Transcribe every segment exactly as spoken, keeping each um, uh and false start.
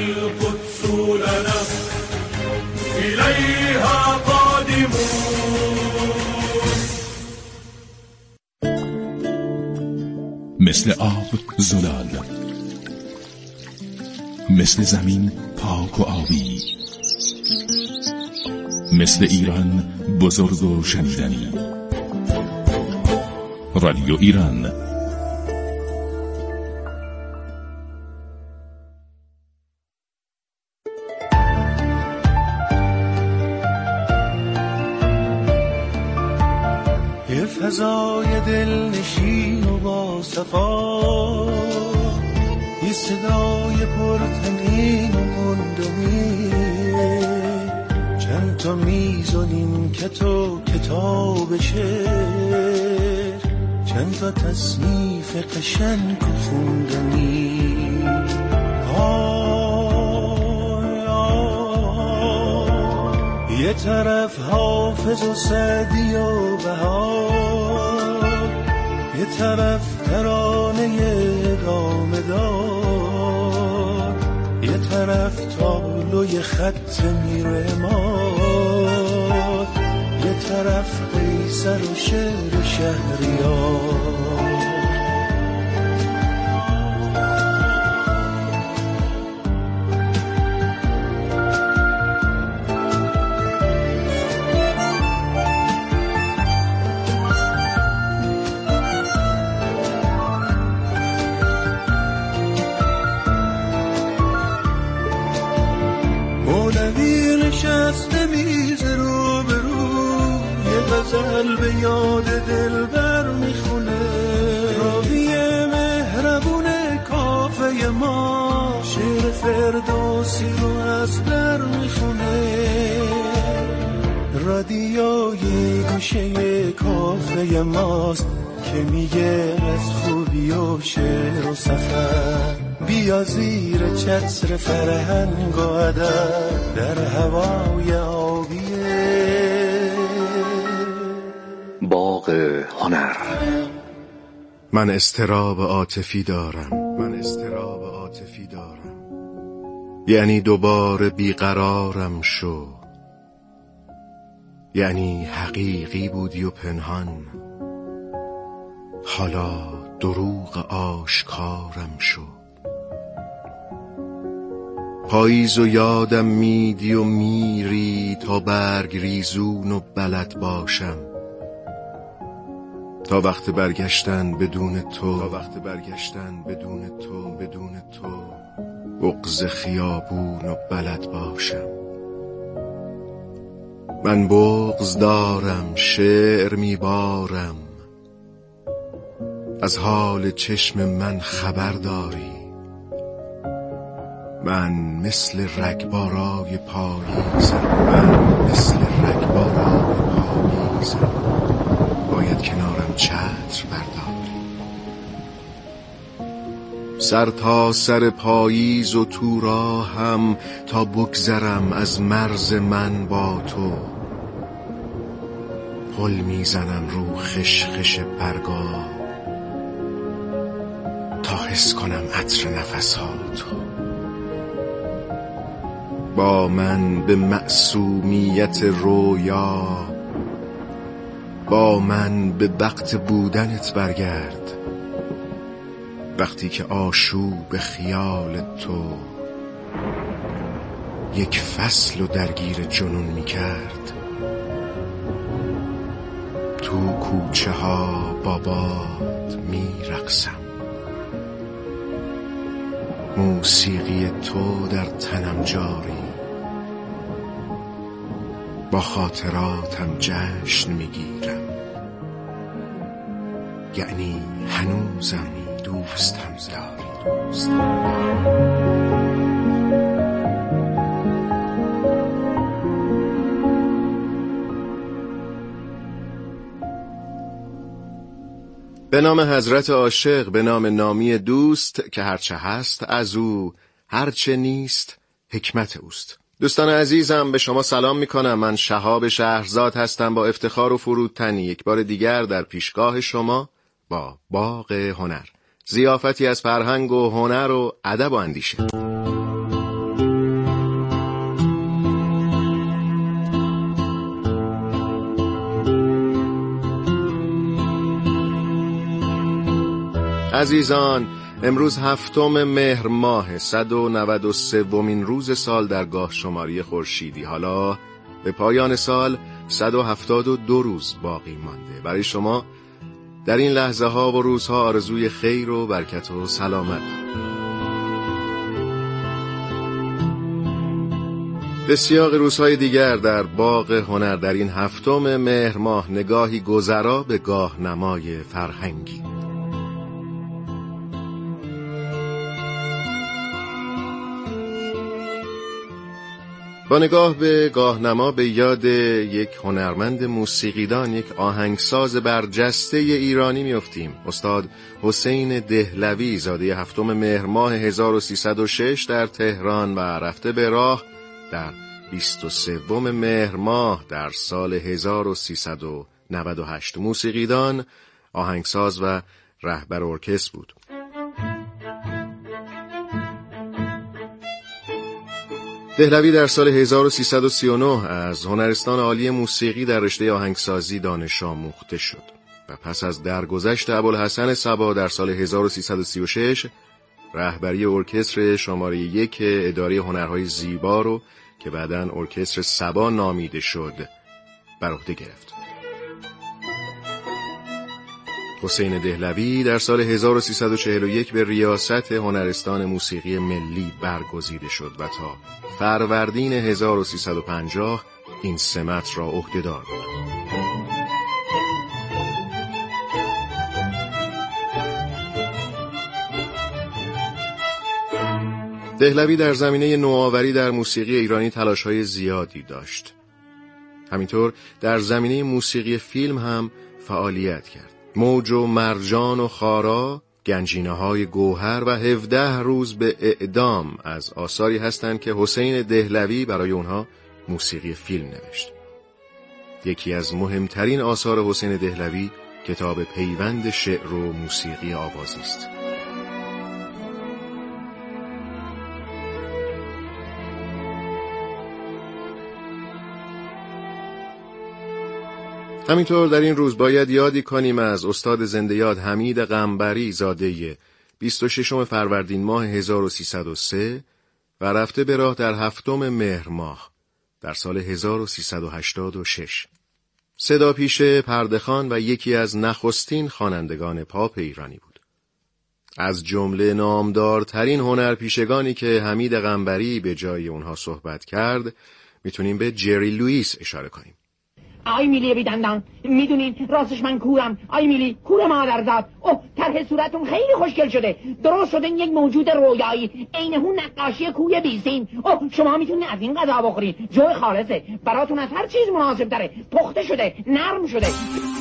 القدس لنا إليها قادمون. مثل آب زلال، مثل زمین پاک و آبی، مثل ایران بزرگ و شنیدنی. رادیو ایران. یه فضای دلنشین و با صفا، یه صدای پرتنین و گندمی، چند تا میزونیم که تو کتاب شعر، چند تا تصنیف قشنگ و خوندنی. آی آی یه طرف حافظ و سعدی و بهار، یه طرف ترانه ادامه دار، یه طرف تابلوی خط میرماد، یه طرف قیصر و شعر شهریار. غزل به یاد دلبر میخونه، راوی مهربون کافه ما شعر فردوسی رو از در میخونه. رادیوی گوشه کافه ماست که میگه از خوبی و شعر و سفر، بیا زیر چتر فرهنگ و ادب در هوای آبیه باغ هنر. من اضطراب عاطفی دارم، من اضطراب عاطفی دارم، یعنی دوباره بیقرارم شو، یعنی حقیقی بودی و پنهان، حالا دروغ آشکارم شو. پاییز و یادم میدی و میری تا برگ ریزون و بلد باشم، تا وقت برگشتن بدون تو، تا وقت برگشتن بدون تو، بدون تو بغض خیابون و بلد باشم. من بغض دارم، شعر میبارم، از حال چشم من خبر داری. من مثل رگبارای پاییزم، من مثل رگبارای پاییزم، باید کنارم چتر برداری. سر تا سر پاییز و تو راهم تا بگذرم از مرز من با تو، پل میزنم رو خشخش برگا تا حس کنم عطر نفساتو. با من به معصومیت رویا، با من به وقت بودنت برگرد، وقتی که آشوب خیال تو یک فصل و درگیر جنون می کرد. تو کوچه ها با باد می رقصم، موسیقی تو در تنم جاری، با خاطراتم جشن میگیرم، یعنی هنوزم دوستم داری. دوست به نام حضرت عاشق، به نام نامی دوست که هرچه هست از او، هرچه نیست حکمت اوست. دوستان عزیزم، به شما سلام میکنم. من شهاب شهرزاد هستم، با افتخار و فروتنی یک بار دیگر در پیشگاه شما با باغ هنر، ضیافتی از فرهنگ و هنر و ادب و اندیشه. عزیزان، امروز هفتم مهر ماه صد و نود و سومین روز سال در گاه شماری خورشیدی. حالا به پایان سال صد و هفتاد و دو روز باقی مانده. برای شما در این لحظه ها و روزها آرزوی خیر و برکت و سلامت. به سیاق روزهای دیگر در باغ هنر در این هفتم مهر ماه نگاهی گذرا به گاه نمای فرهنگی. با نگاه به گاهنما به یاد یک هنرمند موسیقیدان، یک آهنگساز برجسته ایرانی میافتیم. استاد حسین دهلوی، زاده هفتم مهر ماه هزار و سیصد و شش در تهران و رفته به راه در بیست و سوم مهر ماه در سال هزار و سیصد و نود و هشت. موسیقیدان، آهنگساز و رهبر ارکستر بود. دهلوی در سال هزار و سیصد و سی و نه از هنرستان عالی موسیقی در رشته آهنگسازی دانش آموخته شد و پس از درگذشت ابوالحسن صبا در سال هزار و سیصد و سی و شش رهبری ارکستر شماره یک اداره هنرهای زیبا رو که بعداً ارکستر صبا نامیده شد بر عهده گرفت. حسین دهلوی در سال هزار و سیصد و چهل و یک به ریاست هنرستان موسیقی ملی برگزیده شد و تا فروردین هزار و سیصد و پنجاه این سمت را عهده‌دار بود. دهلوی در زمینه نوآوری در موسیقی ایرانی تلاش‌های زیادی داشت. همینطور در زمینه موسیقی فیلم هم فعالیت کرد. موج و مرجان و خارا، گنجینه‌های گوهر و هفده روز به اعدام از آثاری هستند که حسین دهلوی برای اونها موسیقی فیلم نوشت. یکی از مهمترین آثار حسین دهلوی کتاب پیوند شعر و موسیقی آوازی است. همینطور در این روز باید یادی کنیم از استاد زنده یاد حمید قنبری، زاده بیست و ششم فروردین ماه هزار و سیصد و سه و رفته به راه در هفتم مهر ماه در سال هزار و سیصد و هشتاد و شش. صداپیشه، پرده‌خوان و یکی از نخستین خوانندگان پاپ ایرانی بود. از جمله نامدارترین هنرپیشگانی که حمید قنبری به جای اونها صحبت کرد میتونیم به جری لوئیس اشاره کنیم. آی میلی بیدندان، میدونین راستش من کورم. آی میلی، کور مادرزاد. اوه، طرح صورتون خیلی خوشگل شده. درست شدن یک موجود رویایی، عین اون نقاشی کوی بیسیم. اوه، شما میتونین از این غذا بخورین. جو خالصه، براتون از هر چیز مناسب تره. پخته شده، نرم شده.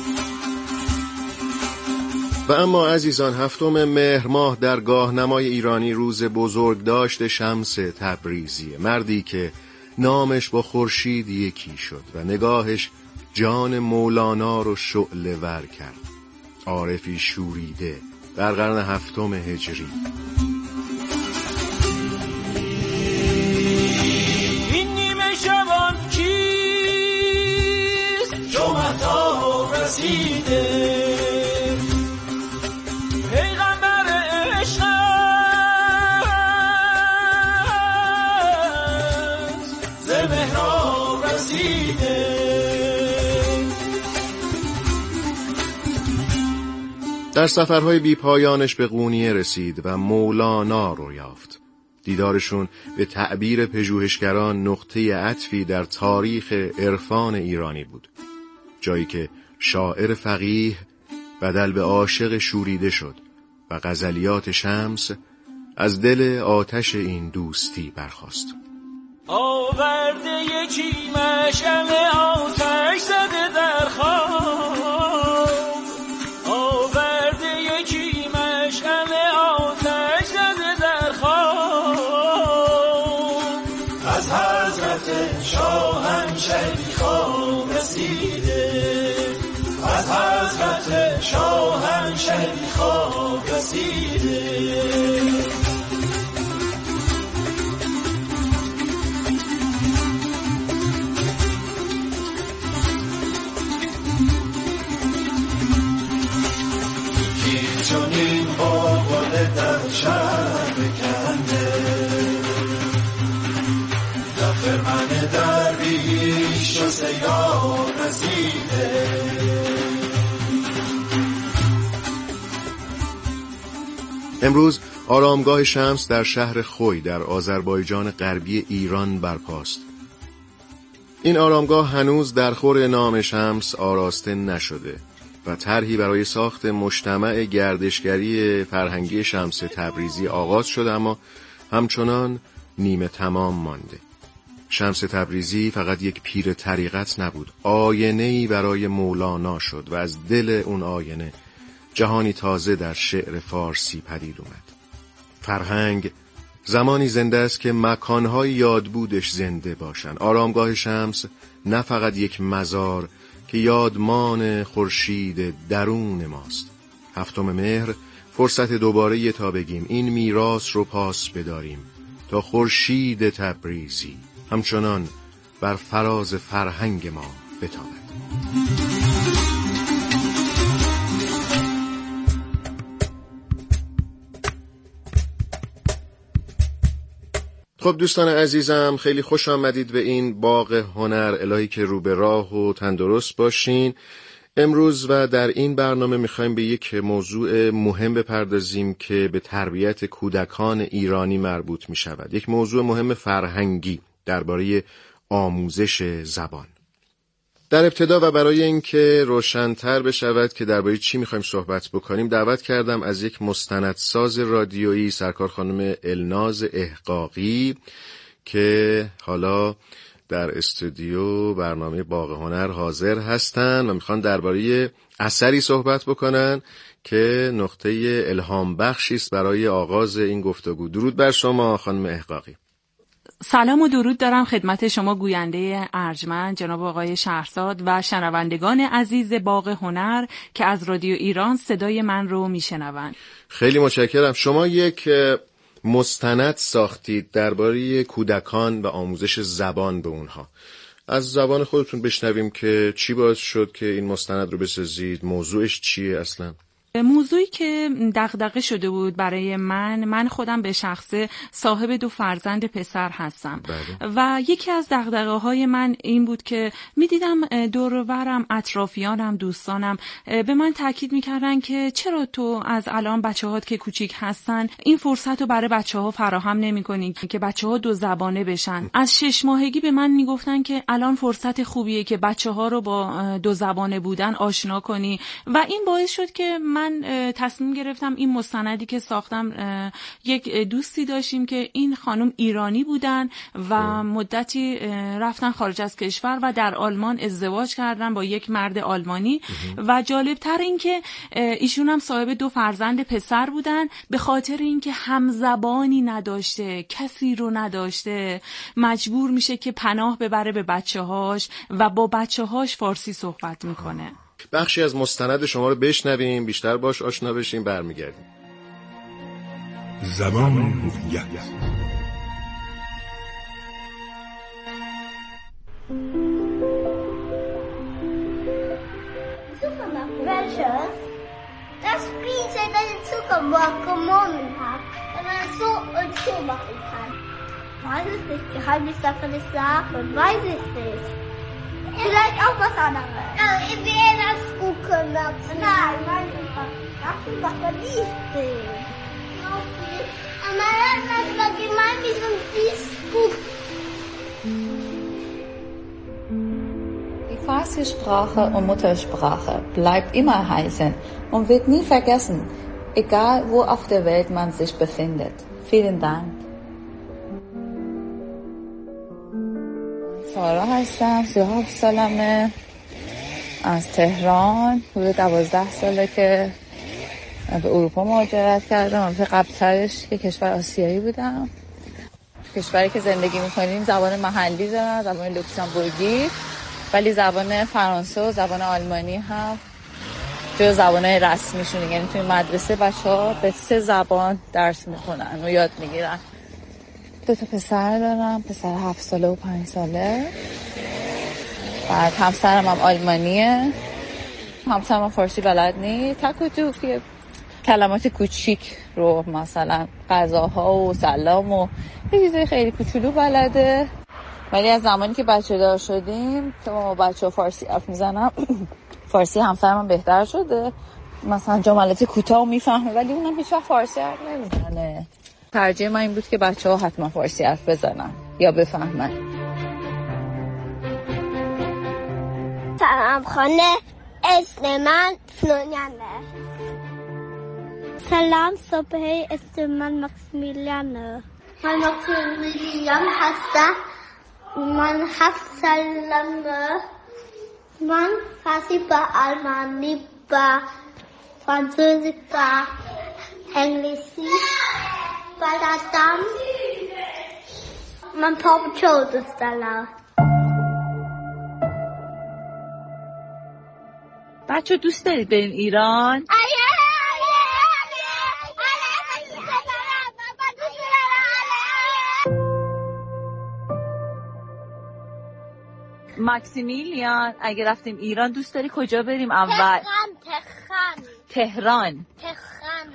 و اما عزیزان، هفتم مهر ماه در گاهنمای ایرانی روز بزرگداشت شمس تبریزی، مردی که نامش با خورشید یکی شد و نگاهش جان مولانا رو شعله ور کرد. عارفی شوریده در قرن هفتم هجری. این نیمه شبان کیست؟ جمعتا رسیده پیغمبر عشق ز مهراب رسیده. در سفرهای بی پایانش به قونیه رسید و مولانا رو یافت. دیدارشون به تعبیر پژوهشگران نقطه عطفی در تاریخ عرفان ایرانی بود، جایی که شاعر فقیه بدل به عاشق شوریده شد و غزلیات شمس از دل آتش این دوستی برخاست. آورده یکی مشعل آتش زده در خواب، آورده یکی مشعل آتش زده در خواب، از حضرت شاهنشهی خواب رسیده، از حضرت شاهنشهی خواب رسیده. چنین قصه یاد رسیده. امروز آرامگاه شمس در شهر خوی در آذربایجان غربی ایران برپاست. این آرامگاه هنوز در خور نام شمس آراسته نشده و طرحی برای ساخت مجتمع گردشگری فرهنگی شمس تبریزی آغاز شده، اما همچنان نیمه تمام مانده. شمس تبریزی فقط یک پیر طریقت نبود، آینه‌ای برای مولانا شد و از دل اون آینه جهانی تازه در شعر فارسی پدید اومد. فرهنگ زمانی زنده است که مکانهای یادبودش زنده باشن. آرامگاه شمس نه فقط یک مزار که یادمان خورشید درون ماست. هفتم مهر فرصت دوباره تا بگیم این میراث رو پاس بداریم تا خورشید تبریزی همچنان بر فراز فرهنگ ما بتابد. خب دوستان عزیزم، خیلی خوش آمدید به این باغ هنر. الهی که رو به راه و تندرست باشین. امروز و در این برنامه میخوایم به یک موضوع مهم بپردازیم که به تربیت کودکان ایرانی مربوط میشود. یک موضوع مهم فرهنگی درباره آموزش زبان. در ابتدا و برای اینکه روشن‌تر بشود که درباره چی می‌خوایم صحبت بکنیم، دعوت کردم از یک مستندساز رادیویی، سرکار خانم الناز احقاقی، که حالا در استودیو برنامه باغ هنر حاضر هستن و میخوان درباره اثری صحبت بکنن که نقطه الهام بخشی است برای آغاز این گفتگو. درود بر شما خانم احقاقی. سلام و درود دارم خدمت شما گوینده ارجمند جناب آقای شهرزاد و شنوندگان عزیز باغ هنر که از رادیو ایران صدای من رو میشنوند. خیلی متشکرم. شما یک مستند ساختید درباره کودکان و آموزش زبان به اونها. از زبان خودتون بشنویم که چی باعث شد که این مستند رو بسازید، موضوعش چیه اصلا؟ موضوعی که دغدغه شده بود برای من، من خودم به شخصه صاحب دو فرزند پسر هستم. بله. و یکی از دغدغه‌های من این بود که می‌دیدم دور و برم اطرافیانم، دوستانم به من تاکید می‌کردن که چرا تو از الان بچه‌هات که کوچیک هستن این فرصت رو برای بچه‌ها فراهم نمی‌کنی که بچه‌ها دو زبانه بشن. از شش ماهگی به من میگفتن که الان فرصت خوبیه که بچه‌ها رو با دو زبانه بودن آشنا کنی و این باعث شد که من تصمیم گرفتم این مستندی که ساختم، یک دوستی داشتیم که این خانم ایرانی بودن و مدتی رفتن خارج از کشور و در آلمان ازدواج کردن با یک مرد آلمانی و جالبتر این که ایشون هم صاحب دو فرزند پسر بودن. به خاطر اینکه همزبانی نداشته، کسی رو نداشته، مجبور میشه که پناه ببره به بچه‌هاش و با بچه‌هاش فارسی صحبت میکنه. بخشی از مستند شما رو بشنویم، بیشتر باش آشنا بشیم، برمیگردیم. زبان هویت. Welche? Das Spielzeug, das in Zuckerberg gewonnen hat, wenn man so und so machen kann. Weiß es nicht, Geheimnis darf man nicht sagen, weiß ich nicht. Vielleicht auch was anderes. Also, ich will das gucken. Nein, nein, das macht man nicht sehen. Aber das war gemein wie so ein Disco. Die Farsi-Sprache und Muttersprache bleibt immer heißen und wird nie vergessen, egal wo auf der Welt man sich befindet. Vielen Dank. سارا هستم، سی و هفت سالمه، از تهران. حدود دوازده ساله که به اروپا مهاجرت کردم. البته قبل‌ترش که کشور آسیایی بودم. کشوری که زندگی میکنیم زبان محلی دارن، زبان لوکزامبورگی، ولی زبان فرانسه و زبان آلمانی هم جز زبان‌های رسمیشونه. یعنی توی مدرسه بچه‌ها به سه زبان درس میخونن و یاد میگیرن. دو تا پسر دارم، پسر هفت ساله و پنج ساله. بعد همسرم هم آلمانیه، همسرم هم فارسی بلد نیست. تک و توف که کلمات کوچیک رو مثلا غذاها و سلام و یه چیزای خیلی کوچولو بلده. ولی از زمانی که بچه دار شدیم که ما بچه فارسی حرف میزنم فارسی همسرم بهتر شده، مثلا جملات کوتاه میفهمه ولی اونم هیچ وقت فارسی حرف نمیزنه. ترجیح من این بود که بچه ها حتما فارسی حرف بزنن یا بفهمن. سلام خانه، اسم من فلونیانه. سلام صبحی، اسم من مکسیمیلیانه. من مکسیمیلیان هستم. من هفت سالمه. من فارسی با آلمانی با فرانسوی با انگلیسی بلدم. من پاپ چو دوست دارم. بچه دوست دارید بریم ایران؟ ماکسیمیلیان اگه رفتیم ایران دوست داری کجا بریم اول؟ تهران. تهران. تهران. تهران.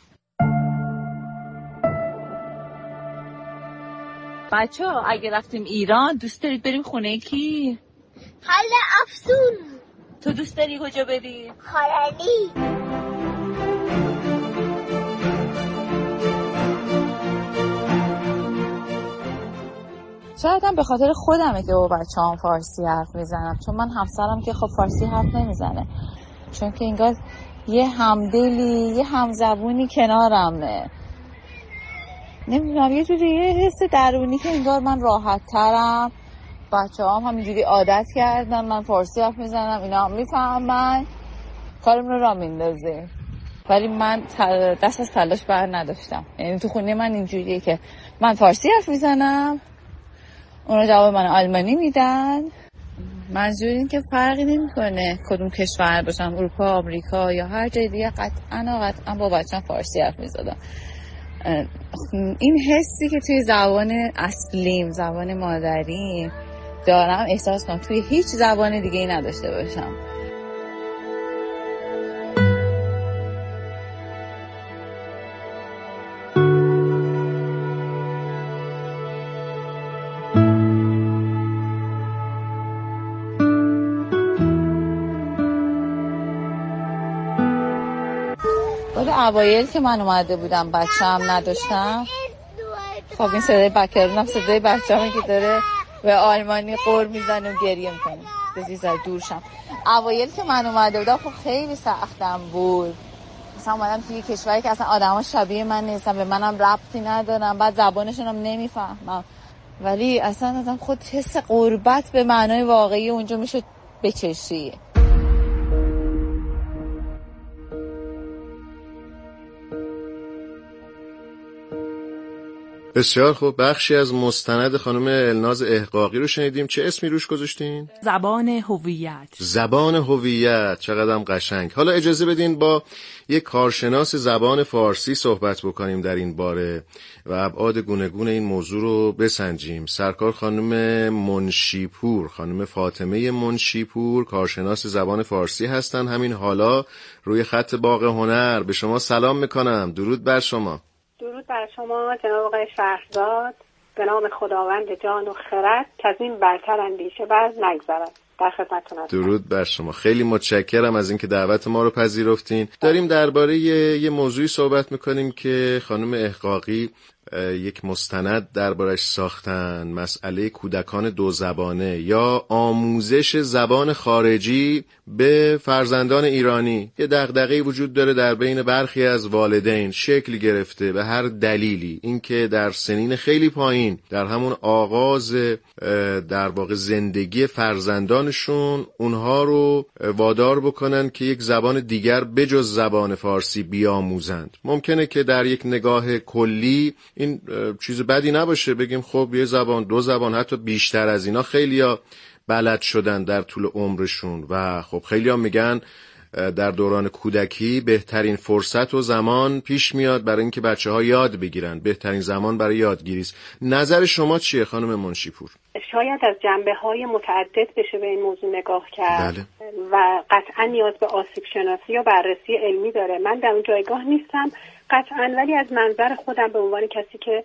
بچه ها اگه رفتیم ایران دوست دارید بریم خونه کی؟ خاله افسون. تو دوست داری کجا بری؟ خالانی. شاید هم به خاطر خودمه که با بچه هم فارسی حرف میزنم، چون من همسرم که خب فارسی حرف نمیزنه، چون که انگار یه همدلی یه همزبونی کنارمه، نمیدونم یه جوری یه حس درونی که انگار من راحت ترم. بچه هم همینجوری عادت کردن من فارسی حرف میزنم، اینا هم میفهمن، کارم رو را میندازیم. ولی من دست از تلاش بر نداشتم. یعنی تو خونه من اینجوریه که من فارسی حرف میزنم، اونا جواب من آلمانی میدن. منظور این که فرقی نمیکنه کدوم کشور باشم، اروپا، آمریکا یا هر جای دیگه، قطعا قطعا با بچه‌م فارسی حرف میزدم. این حسی که توی زبان اصلیم، زبان مادریم دارم، احساس کنم توی هیچ زبان دیگه ای نداشته باشم. اوایل که من اومده بودم بچه‌م نداشتم، خب این صدای بکرونم صدای بچه‌مه که داره به آلمانی قور میزنه و گریه میکنه، بذار دور شم. اوایل که من اومده بودم خب خیلی سختم بود، مثلا اومدم توی کشوری که اصلا آدما شبیه من نیستن، به منم ربطی ندارن، بعد زبانشون هم نمیفهمم، ولی اصلا اصلا خود حس غربت به معنای واقعی اونجا میشد بچشی. بسیار خوب، بخشی از مستند خانم الناز احقاقی رو شنیدیم. چه اسمی روش گذاشتین؟ زبان هویت. زبان هویت، چقدرم قشنگ. حالا اجازه بدین با یک کارشناس زبان فارسی صحبت بکنیم در این باره و ابعاد گوناگون این موضوع رو بسنجیم. سرکار خانم منشیپور، خانم فاطمه منشیپور، کارشناس زبان فارسی هستن، همین حالا روی خط باغ هنر. به شما سلام میکنم، درود بر شما. درود بر شما جناب آقای شهرزاد. به نام خداوند جان و خرد که از این برتر اندیشه باز نگذرد. در خدمتتون هستم. درود بر شما، خیلی متشکرم از اینکه دعوت ما رو پذیرفتین. داریم درباره یه موضوعی صحبت میکنیم که خانم احقاقی یک مستند دربارش ساختن، مسئله کودکان دو زبانه یا آموزش زبان خارجی به فرزندان ایرانی. یه دغدغه‌ای وجود داره در بین برخی از والدین، شکل گرفته به هر دلیلی، اینکه در سنین خیلی پایین، در همون آغاز در واقع زندگی فرزندانشون، اونها رو وادار بکنن که یک زبان دیگر بجز زبان فارسی بیاموزند. ممکنه که در یک نگاه کلی این چیز بدی نباشه، بگیم خب یه زبان، دو زبان، حتی بیشتر از اینا خیلیا بلد شدن در طول عمرشون و خب خیلیا میگن در دوران کودکی بهترین فرصت و زمان پیش میاد برای اینکه بچه‌ها یاد بگیرن، بهترین زمان برای یادگیری است. نظر شما چیه خانم منشیپور؟ شاید از جنبه‌های متعدد بشه به این موضوع نگاه کرد. بله. و قطعا نیاز به آسیب شناسی یا بررسی علمی داره. من در اون جایگاه نیستم قطعا، ولی از منظر خودم به عنوان کسی که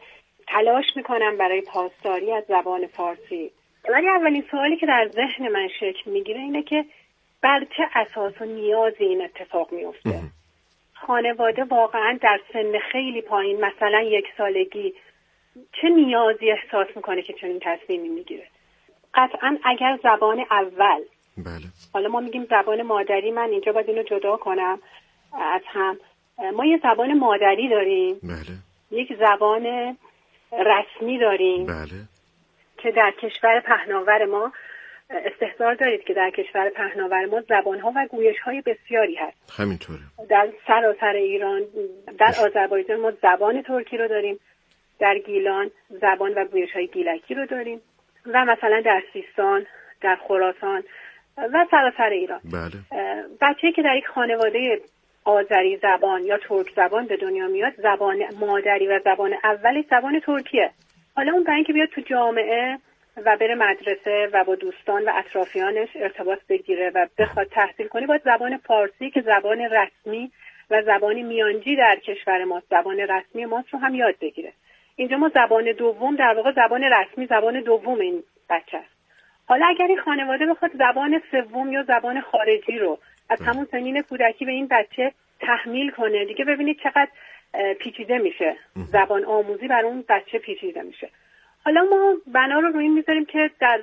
تلاش میکنم برای پاسداری از زبان فارسی. ولی اولین سوالی که در ذهن من شکل میگیره اینه که بر چه اساس و نیازی این اتفاق میفته؟ خانواده واقعا در سن خیلی پایین، مثلا یک سالگی، چه نیازی احساس میکنه که چنین تصمیمی میگیره؟ قطعا اگر زبان اول، بله. حالا ما میگیم زبان مادری، من اینجا باید اینو جدا کنم از هم. ما یه زبان مادری داریم، بله. یک زبان رسمی داریم، بله. که در کشور پهناور ما استحضار دارید که در کشور پهناور ما زبان‌ها و گویش‌های بسیاری هست. همینطوره. در سراسر ایران، در آذربایجان ما زبان ترکی رو داریم، در گیلان زبان و گویش‌های گیلکی رو داریم و مثلا در سیستان، در خراسان و سراسر ایران. بله. بچه‌ای که در یک خانواده آذری زبان یا ترک زبان به دنیا میاد، زبان مادری و زبان اولی زبان ترکیه. حالا اون برای اینکه بیاد تو جامعه و بره مدرسه و با دوستان و اطرافیانش ارتباط بگیره و بخواد تحصیل کنه، باید زبان فارسی که زبان رسمی و زبان میانجی در کشور ما، زبان رسمی ماست، رو هم یاد بگیره. اینجا ما زبان دوم، در واقع زبان رسمی زبان دوم این بچه است. حالا اگر این خانواده بخواد زبان سوم یا زبان خارجی رو از همون سنین کودکی به این بچه تحمیل کنه، دیگه ببینید چقدر پیچیده میشه، زبان آموزی برای اون بچه پیچیده میشه. حالا ما بنا رو روی این میذاریم که در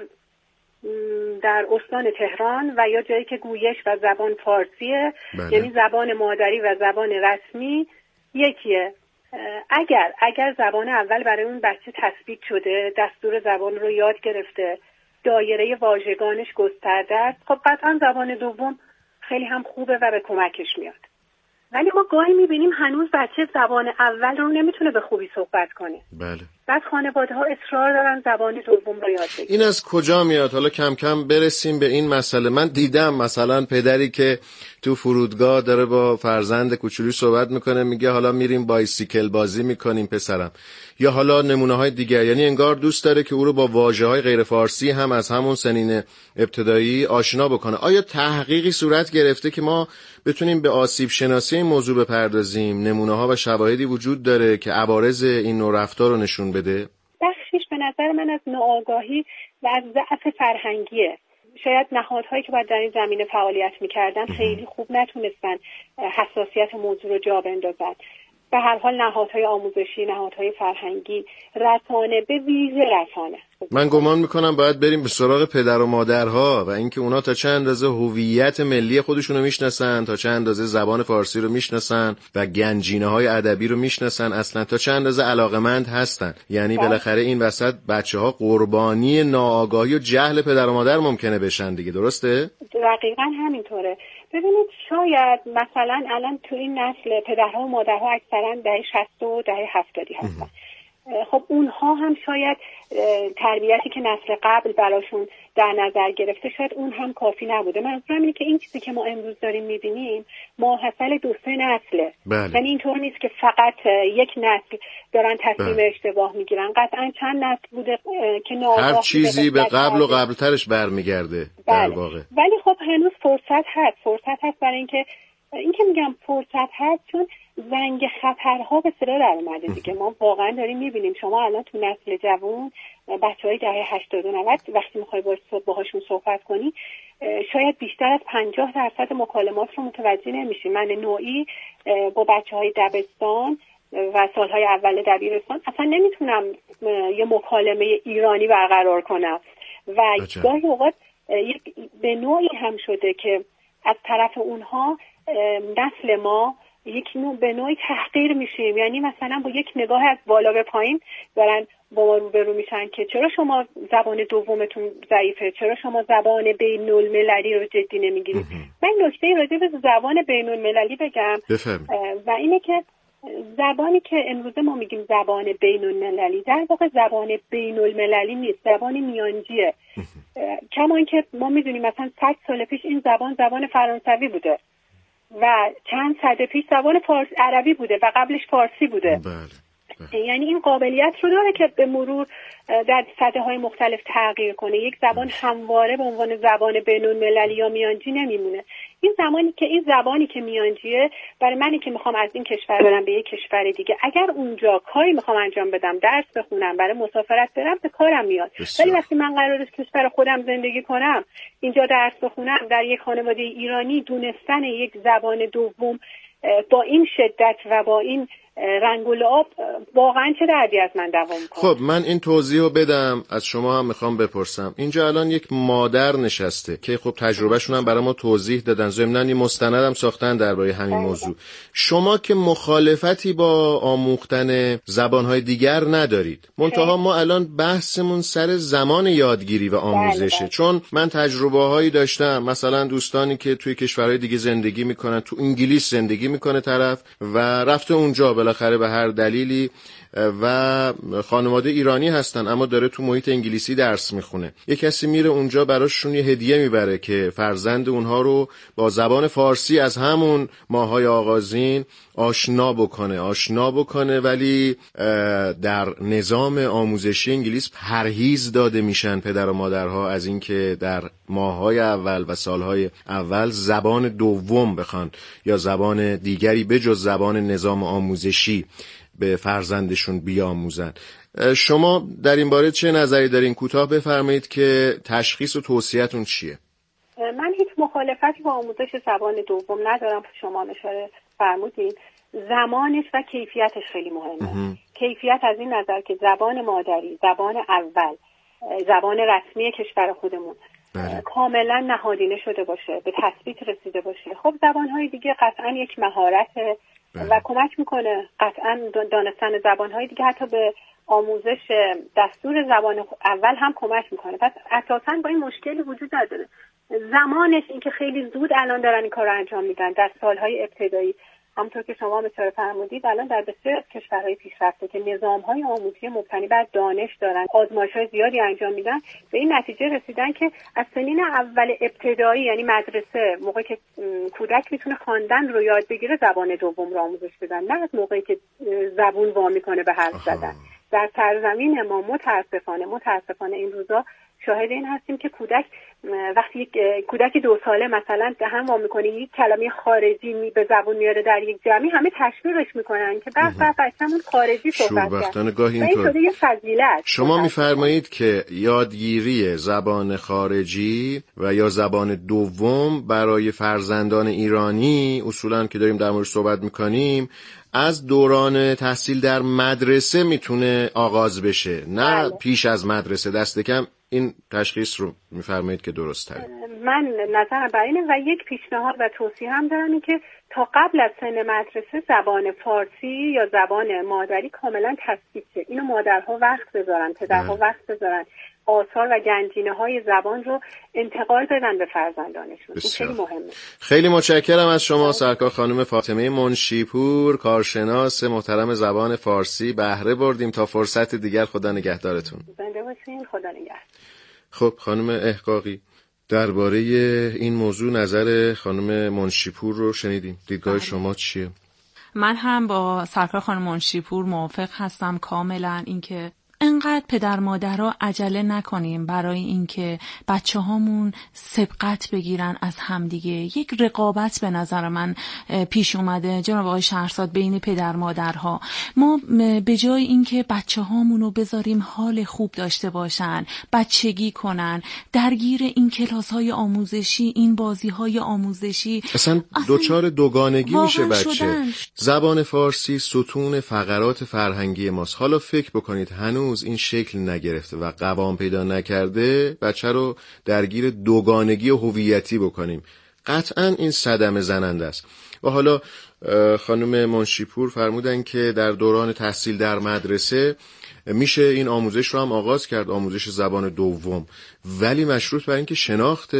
در استان تهران و یا جایی که گویش و زبان فارسیه، بله. یعنی زبان مادری و زبان رسمی یکیه. اگر اگر زبان اول برای اون بچه تثبیت شده، دستور زبان رو یاد گرفته، دایره واژگانش گسترده است، خب قطعا زبان دوم خیلی هم خوبه و به کمکش میاد. ولی ما گاهی میبینیم هنوز بچه زبان اول رو نمیتونه به خوبی صحبت کنه. بله. بعد خانواده ها اصرار دارن زبان دوم رو یاد بگیرن. این از کجا میاد؟ حالا کم کم برسیم به این مسئله. من دیدم مثلا پدری که تو فرودگاه داره با فرزند کوچولوی صحبت میکنه، میگه حالا میریم بایسیکل بازی میکنیم پسرم، یا حالا نمونه های دیگر، یعنی انگار دوست داره که او رو با واژه های غیر فارسی هم از همون سنین ابتدایی آشنا بکنه. آیا تحقیقی صورت گرفته که ما بتونیم به آسیب شناسی این موضوع بپردازیم؟ نمونه ها و شواهدی وجود داره که عوارض این نوع رفتار رو نشون بده؟ بخشش به نظر من از ناآگاهی و از ضعف فرهنگیه. شاید نهادهایی که باید در این زمینه فعالیت میکردن خیلی خوب نتونستن حساسیت موضوع رو جا بندازن. به هر حال نهادهای آموزشی، نهادهای فرهنگی، رسانه، به ویژه رسانه. من گمان میکنم باید بریم به سراغ پدر و مادرها و اینکه اونا تا چه اندازه هویت ملی خودشون رو میشناسن، تا چه اندازه زبان فارسی رو میشناسن و گنجینه‌های ادبی رو میشناسن، اصلا تا چه اندازه علاقمند هستن. یعنی بالاخره این وسط بچه‌ها قربانی ناآگاهی و جهل پدر و مادر ممکنه بشن دیگه، درسته؟ دقیقاً همینطوره. ببینید شاید مثلا الان تو این نسل پدرها و مادرها اکثرا دهه شصت و دهه هفتاد هستن. خب اونها هم شاید تربیتی که نسل قبل براشون در نظر گرفته شاید اون هم کافی نبوده. منظورم اینه که این چیزی که ما امروز داریم میبینیم ماحصل دو سه نسله. بله. یعنی اینطور نیست که فقط یک نسل دارن تصمیم بله. اشتباه میگیرن. قطعا چند نسل بوده که ناآگاه هر چیزی به قبل و قبلترش برمیگرده بله. در واقع. ولی خب هنوز فرصت هست، فرصت هست برای اینکه این که میگم فرصت هست چون زنگ خطرها به صدا در اومده دیگه. ما واقعا داریم میبینیم، شما الان تو نسل جوان بچهای دهه هشتاد و نود وقتی میخوای باهاشون صحبت کنی شاید بیشتر از پنجاه درصد مکالمات رو متوجه نمیشی. من نوعی با بچهای دبستان و سالهای اول دبیرستان اصلا نمیتونم یه مکالمه ایرانی برقرار کنم و گاهی اوقات به نوعی هم شده که از طرف اونها نسل ما یک نوع به نوعی تحقیر میشیم. یعنی مثلا با یک نگاه از بالا به پایین دارن با ما روبرو میشن که چرا شما زبان دومتون ضعیفه، چرا شما زبان بین المللی رو جدی نمیگیرید. من نکته راجع به زبان بین المللی بگم بفهم. و اینه که زبانی که امروزه ما میگیم زبان بین المللی در واقع زبان بین المللی نیست، زبان میانجیه. کما اینکه ما میدونیم مثلا صد سال پیش این زبان زبان فرانسوی بوده و چند صد پیش زبان فارسی عربی بوده و قبلش فارسی بوده. بله. یعنی این قابلیت رو داره که به مرور در سطح‌های مختلف تغییر کنه. یک زبان همواره به عنوان زبان بین‌المللی یا میانجی نمیمونه. این زمانی که این زبانی که میانجیه، برای منی که میخوام از این کشور برم به یک کشور دیگه، اگر اونجا کاری میخوام انجام بدم، درس بخونم، برای مسافرت برم، به کارم میاد. ولی وقتی من قراره کشور خودم زندگی کنم، اینجا درس بخونم، در یک خانواده ایرانی، دونستن یک زبان دوم با این شدت و با این رنگ و لعاب واقعا چه دردی از من دوام کنه. خب من این توضیح رو بدم، از شما هم میخوام بپرسم. اینجا الان یک مادر نشسته که خب تجربهشون هم برای ما توضیح دادن، ضمناً یه مستندم ساختن درباره همین موضوع. شما که مخالفتی با آموختن زبانهای دیگر ندارید، منتها ما الان بحثمون سر زمان یادگیری و آموزشه. بله بله. چون من تجربه هایی داشتم، مثلا دوستانی که توی کشورهای دیگه زندگی میکنن، تو انگلیس زندگی میکنه طرف و رفته اونجا بالاخره به هر دلیلی و خانواده ایرانی هستن اما داره تو محیط انگلیسی درس میخونه، یه کسی میره اونجا براشون یه هدیه میبره که فرزند اونها رو با زبان فارسی از همون ماهای آغازین آشنا بکنه آشنا بکنه ولی در نظام آموزشی انگلیس پرهیز داده میشن پدر و مادرها از اینکه در ماهای اول و سالهای اول زبان دوم بخوان یا زبان دیگری بجز زبان نظام آموزشی به فرزندشون بیاموزن. شما در این باره چه نظری دارین؟ کوتاه بفرمایید که تشخیص و توصیه‌تون چیه؟ من هیچ مخالفتی با آموزش زبان دوم ندارم. شما اشاره فرمودین زمانش و کیفیتش خیلی مهمه. کیفیت از این نظر که زبان مادری، زبان اول، زبان رسمی کشور خودمون بله. کاملا نهادینه شده باشه، به تثبیت رسیده باشه. خب زبان‌های دیگه قطعا یک مهارته بله. و کمک میکنه قطعا دانستن زبان‌های دیگه، حتی به آموزش دستور زبان اول هم کمک میکنه. پس اساساً با این مشکلی وجود نداره. زمانش این که خیلی زود الان دارن این کار رو انجام میدن در سالهای ابتدایی، همونطور که شما اشاره فرمودید الان در بسیار از کشورهای پیشرفته که نظام‌های آموزشی مبتنی بر دانش دارن، آزمایش‌های زیادی انجام میدن، به این نتیجه رسیدن که از سنین اول ابتدایی یعنی مدرسه، موقعی که کودک میتونه خواندن رو یاد بگیره، زبان دوم رو آموزش بدن، نه از موقعی که زبون وا میکنه به حرف زدن. در سرزمین ما متاسفانه متاسفانه این روزا شاهد این هستیم که کودک وقتی یک کودک دو ساله مثلا دهن وا میکنه یک کلمه خارجی می به زبون میاره در یک جمعی، همه تشویقش میکنن که بس بس بچه‌مون خارجی صحبت کنه. گاهی اینطور. این فضیلت. شما میفرمایید که یادگیری زبان خارجی و یا زبان دوم برای فرزندان ایرانی اصولاً که داریم در موردش صحبت میکنیم از دوران تحصیل در مدرسه میتونه آغاز بشه، نه بله. پیش از مدرسه. دست کم این تشخیص رو میفرمایید که درست تره. من نظرم بر اینه و یک پیشنهاد و توصیه هم دارم این که تا قبل از سن مدرسه زبان فارسی یا زبان مادری کاملا تثبیت شه. اینو مادرها وقت بذارن، پدرها وقت بذارن، آثار و گنجینه های زبان رو انتقال بدن به فرزندانشون. این خیلی مهمه. خیلی متشکرم از شما سرکار خانم فاطمه منشیپور، کارشناس محترم زبان فارسی. بهره بردیم. تا فرصت دیگر خدا نگهدارتون. زنده باشین. خدا نگهدار. خب خانم احقاقی، درباره این موضوع نظر خانم منشیپور رو شنیدیم. دیدگاه شما چیه؟ من هم با سرکار خانم منشیپور موافق هستم کاملا. اینکه انقدر پدر مادرها عجله نکنیم برای اینکه بچه هامون سبقت بگیرن از همدیگه. یک رقابت به نظر من پیش اومده جناب آقای شهرزاد بین پدر مادرها. ما به جای اینکه بچه هامونو بذاریم حال خوب داشته باشن، بچگی کنن، درگیر این کلاس های آموزشی، این بازی های آموزشی، اصلا دوچار دوگانگی میشه بچه. شدن. زبان فارسی ستون فقرات فرهنگی ماست. حالا فکر بکنید هنوز این شکل نگرفته و قوام پیدا نکرده، بچه رو درگیر دوگانگی و هویتی بکنیم، قطعا این صدمه زننده است. و حالا خانم منشیپور فرمودن که در دوران تحصیل در مدرسه میشه این آموزش رو هم آغاز کرد، آموزش زبان دوم، ولی مشروط بر اینکه شناخت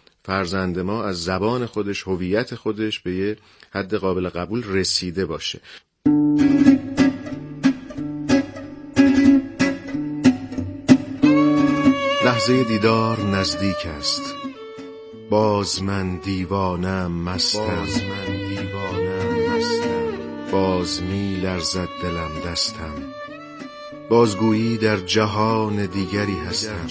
فرزند ما از زبان خودش، هویت خودش به یه حد قابل قبول رسیده باشه. لحظه دیدار نزدیک است، باز من دیوانم مستم، باز من دیوانم مستم. باز می لرزد دلم دستم، بازگویی در جهان دیگری هستم.